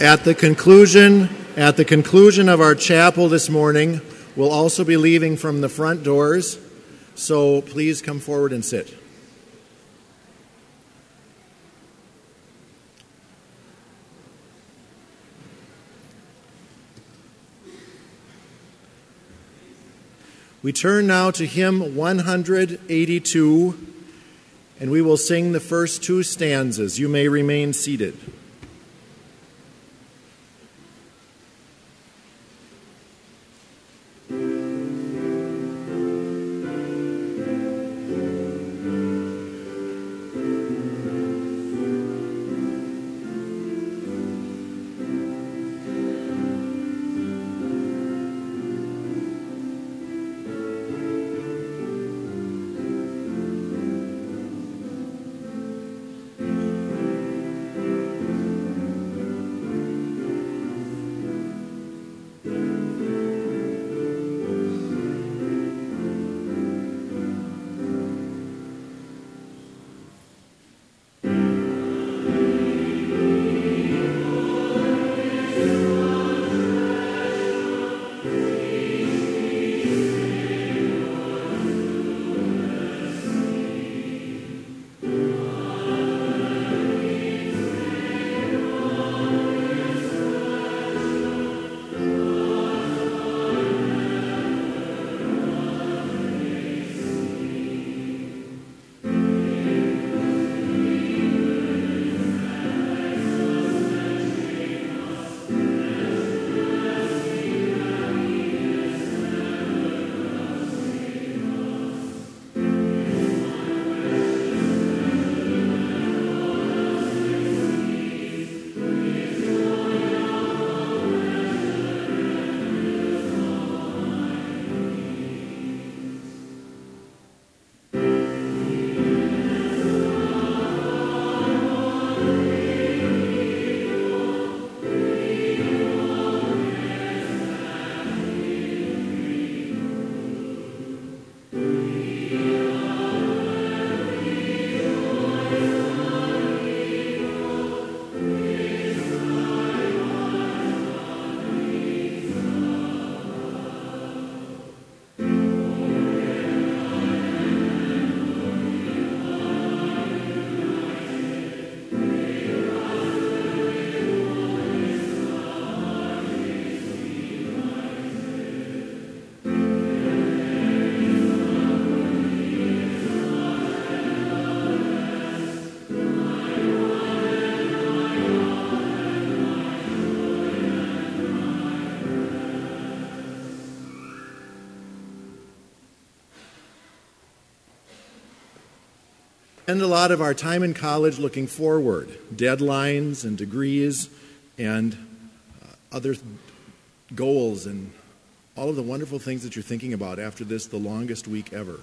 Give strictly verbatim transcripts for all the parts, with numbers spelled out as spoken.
At the conclusion, at the conclusion of our chapel this morning, we'll also be leaving from the front doors, so please come forward and sit. We turn now to hymn one eighty-two, and we will sing the first two stanzas. You may remain seated. Spend a lot of our time in college looking forward, deadlines and degrees and uh, other goals and all of the wonderful things that you're thinking about after this, the longest week ever.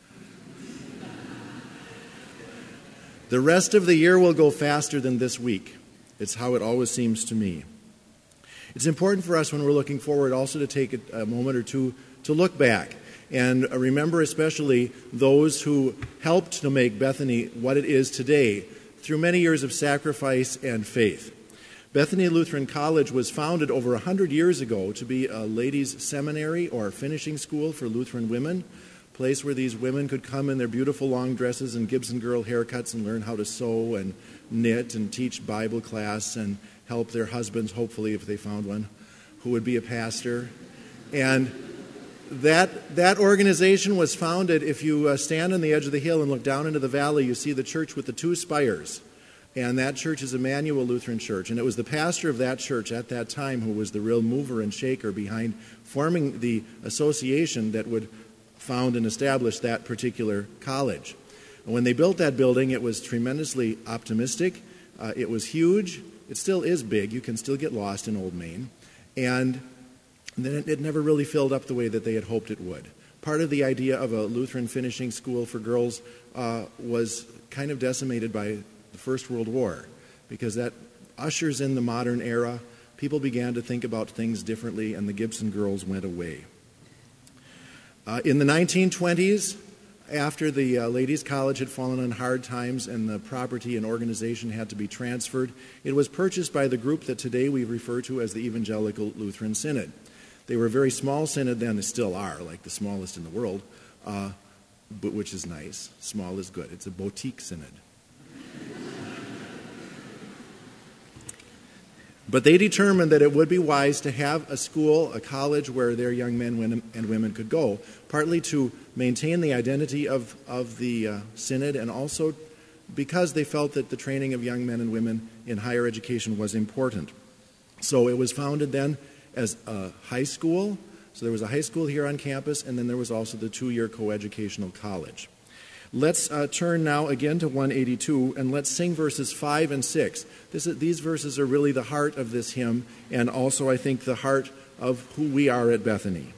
The rest of the year will go faster than this week. It's how it always seems to me. It's important for us when we're looking forward also to take a, a moment or two to look back and remember especially those who helped to make Bethany what it is today through many years of sacrifice and faith. Bethany Lutheran College was founded over one hundred years ago to be a ladies' seminary or finishing school for Lutheran women, a place where these women could come in their beautiful long dresses and Gibson girl haircuts and learn how to sew and knit and teach Bible class and help their husbands, hopefully, if they found one, who would be a pastor. And that that organization was founded, if you uh, stand on the edge of the hill and look down into the valley, you see the church with the two spires. And that church is Emmanuel Lutheran Church. And it was the pastor of that church at that time who was the real mover and shaker behind forming the association that would found and establish that particular college. And when they built that building, it was tremendously optimistic. Uh, it was huge. It still is big. You can still get lost in Old Main. And then it, it never really filled up the way that they had hoped it would. Part of the idea of a Lutheran finishing school for girls uh, was kind of decimated by the First World War, because that ushers in the modern era. People began to think about things differently, and the Gibson girls went away. Uh, in the nineteen twenties, after the uh, ladies' college had fallen on hard times and the property and organization had to be transferred, it was purchased by the group that today we refer to as the Evangelical Lutheran Synod. They were a very small synod then, they still are, like the smallest in the world, uh, but which is nice. Small is good. It's a boutique synod. But they determined that it would be wise to have a school, a college, where their young men and women could go, partly to maintain the identity of, of the uh, synod, and also because they felt that the training of young men and women in higher education was important. So it was founded then as a high school. So there was a high school here on campus, and then there was also the two-year coeducational college. Let's uh, turn now again to one eighty-two, and let's sing verses five and six. This is, these verses are really the heart of this hymn, and also, I think, the heart of who we are at Bethany.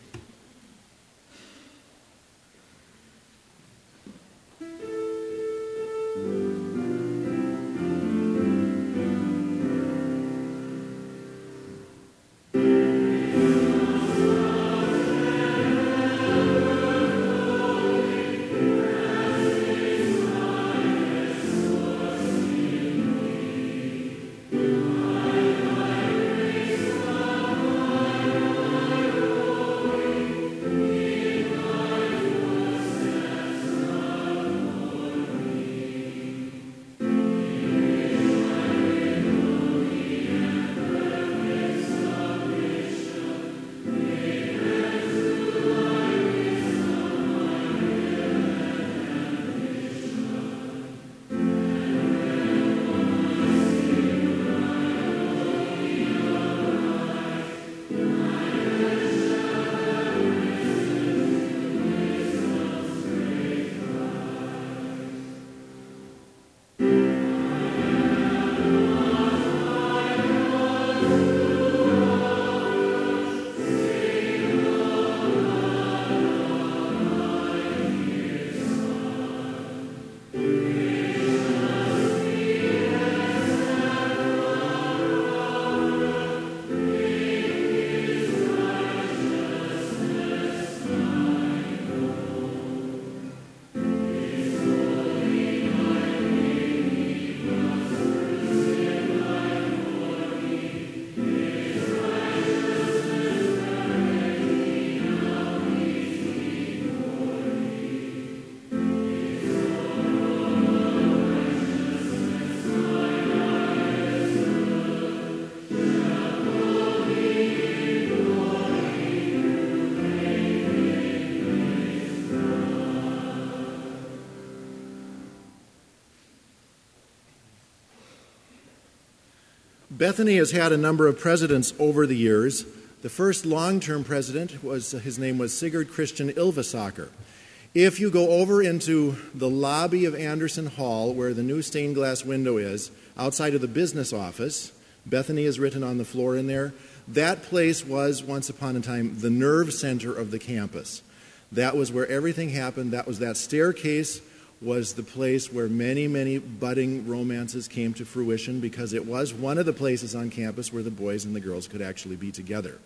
Bethany has had a number of presidents over the years. The first long-term president, was his name was Sigurd Christian Ylvasaker. If you go over into the lobby of Anderson Hall, where the new stained glass window is, outside of the business office, Bethany is written on the floor in there, that place was, once upon a time, the nerve center of the campus. That was where everything happened. That was that staircase was the place where many, many budding romances came to fruition, because it was one of the places on campus where the boys and the girls could actually be together.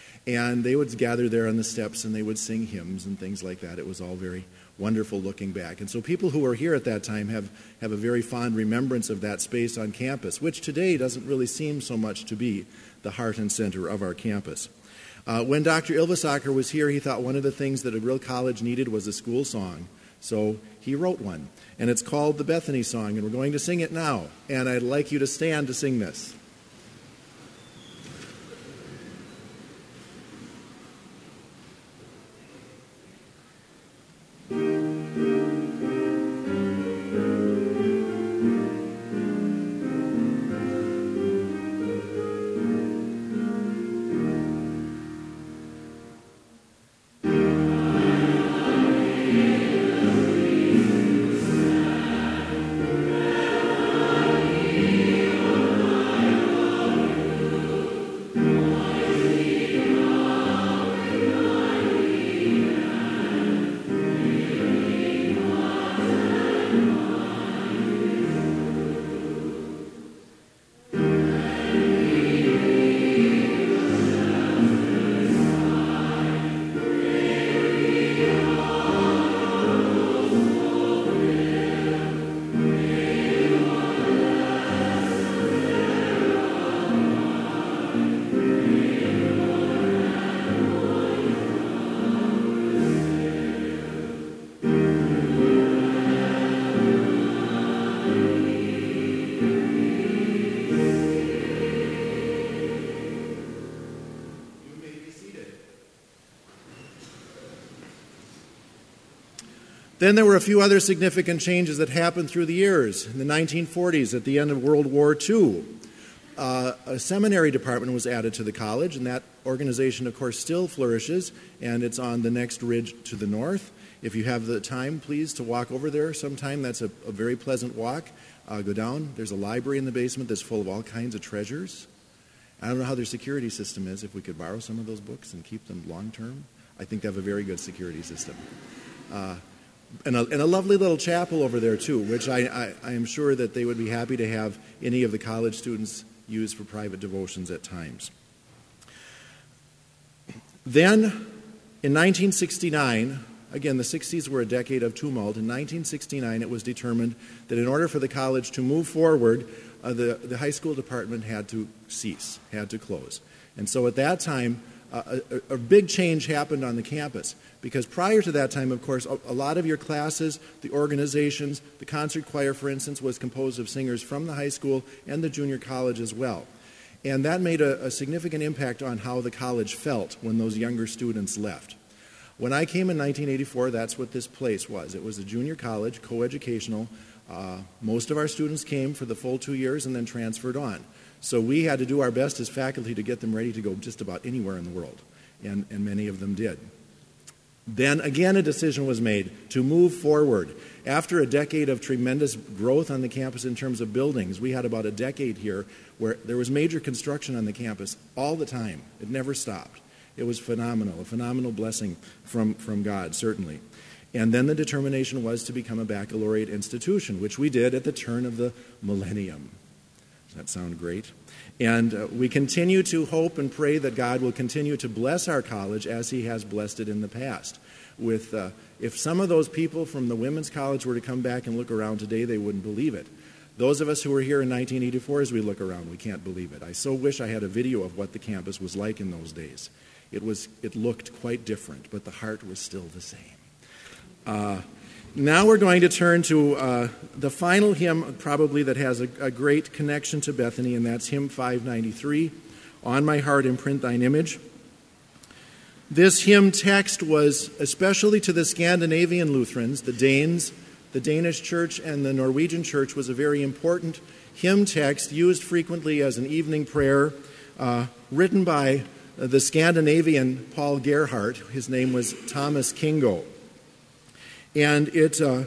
And they would gather there on the steps and they would sing hymns and things like that. It was all very wonderful looking back. And so people who were here at that time have, have a very fond remembrance of that space on campus, which today doesn't really seem so much to be the heart and center of our campus. Uh, when Doctor Ylvasaker was here, he thought one of the things that a real college needed was a school song. So he wrote one, and it's called the Bethany Song, and we're going to sing it now. And I'd like you to stand to sing this. Amen. Then there were a few other significant changes that happened through the years. In the nineteen forties, at the end of World War Two, uh, a seminary department was added to the college, and that organization, of course, still flourishes, and it's on the next ridge to the north. If you have the time, please, to walk over there sometime, that's a, a very pleasant walk. Uh, go down. There's a library in the basement that's full of all kinds of treasures. I don't know how their security system is, if we could borrow some of those books and keep them long term. I think they have a very good security system. Uh, and, a, and a lovely little chapel over there, too, which I, I, I am sure that they would be happy to have any of the college students use for private devotions at times. Then, in nineteen sixty-nine, again, the sixties were a decade of tumult. In nineteen sixty-nine, it was determined that in order for the college to move forward, uh, the, the high school department had to cease, had to close. And so at that time, uh, a, a big change happened on the campus. Because prior to that time, of course, a, a lot of your classes, the organizations, the concert choir, for instance, was composed of singers from the high school and the junior college as well. And that made a, a significant impact on how the college felt when those younger students left. When I came in nineteen eighty-four, that's what this place was. It was a junior college, coeducational. Uh, most of our students came for the full two years and then transferred on. So we had to do our best as faculty to get them ready to go just about anywhere in the world, and, and many of them did. Then again a decision was made to move forward. After a decade of tremendous growth on the campus in terms of buildings, we had about a decade here where there was major construction on the campus all the time. It never stopped. It was phenomenal, a phenomenal blessing from, from God, certainly. And then the determination was to become a baccalaureate institution, which we did at the turn of the millennium. Does that sound great? And uh, we continue to hope and pray that God will continue to bless our college as He has blessed it in the past. With, uh, if some of those people from the women's college were to come back and look around today, they wouldn't believe it. Those of us who were here in nineteen eighty-four, as we look around, we can't believe it. I so wish I had a video of what the campus was like in those days. It was. It looked quite different, but the heart was still the same. Uh, now we're going to turn to uh, the final hymn, probably that has a, a great connection to Bethany, and that's hymn five ninety-three, On My Heart Imprint Thine Image. This hymn text was especially to the Scandinavian Lutherans, the Danes, the Danish church, and the Norwegian church was a very important hymn text used frequently as an evening prayer, uh, written by the Scandinavian Paul Gerhardt. His name was Thomas Kingo. And it, uh,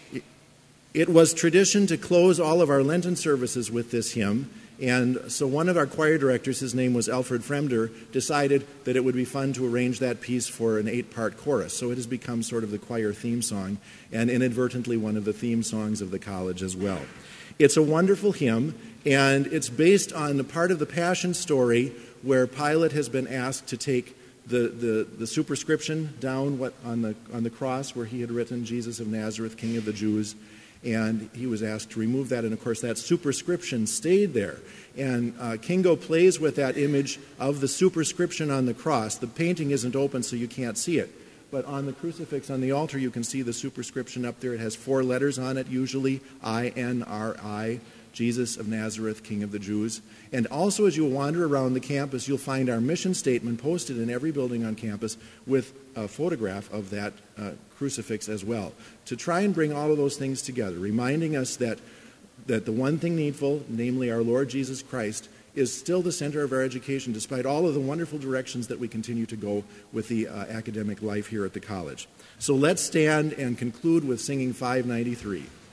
it was tradition to close all of our Lenten services with this hymn. And so one of our choir directors, his name was Alfred Fremder, decided that it would be fun to arrange that piece for an eight-part chorus. So it has become sort of the choir theme song, and inadvertently one of the theme songs of the college as well. It's a wonderful hymn, and it's based on the part of the Passion story where Pilate has been asked to take the, the, the superscription down what, on, the, on the cross where he had written, Jesus of Nazareth, King of the Jews, and he was asked to remove that, and of course that superscription stayed there. And uh, Kingo plays with that image of the superscription on the cross. The painting isn't open, so you can't see it. But on the crucifix on the altar, you can see the superscription up there. It has four letters on it, usually I N R I, Jesus of Nazareth, King of the Jews. And also as you wander around the campus, you'll find our mission statement posted in every building on campus with a photograph of that uh, crucifix as well, to try and bring all of those things together, reminding us that, that the one thing needful, namely our Lord Jesus Christ, is still the center of our education, despite all of the wonderful directions that we continue to go with the uh, academic life here at the college. So let's stand and conclude with singing five ninety-three.